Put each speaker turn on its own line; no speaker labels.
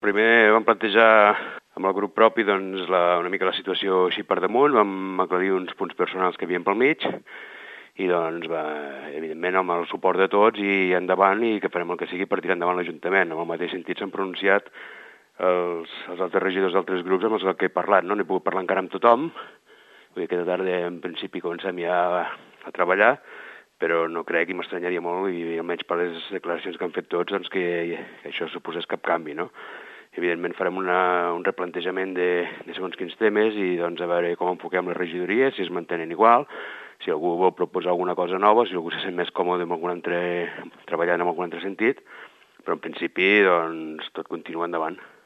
primer vam plantejar amb el grup propi doncs, una mica la situació així per damunt, vam aclarir uns punts personals que hi havia pel mig i doncs, evidentment, amb el suport de tots i endavant i que farem el que sigui per tirar endavant l'Ajuntament. En el mateix sentit s'han pronunciat els altres regidors d'altres grups amb els que he parlat, no? No he pogut parlar encara amb tothom, vull dir que aquesta tarda en principi comencem ja a treballar, però no crec i m'estranyaria molt, i almenys per les declaracions que han fet tots, doncs que això suposés cap canvi, no? Evidentment farem un replantejament de segons quins temes i doncs a veure com enfoquem les regidories, si es mantenen igual, si algú vol proposar alguna cosa nova, si algú se sent més còmode treballant en algun altre sentit, però en principi doncs tot continua endavant.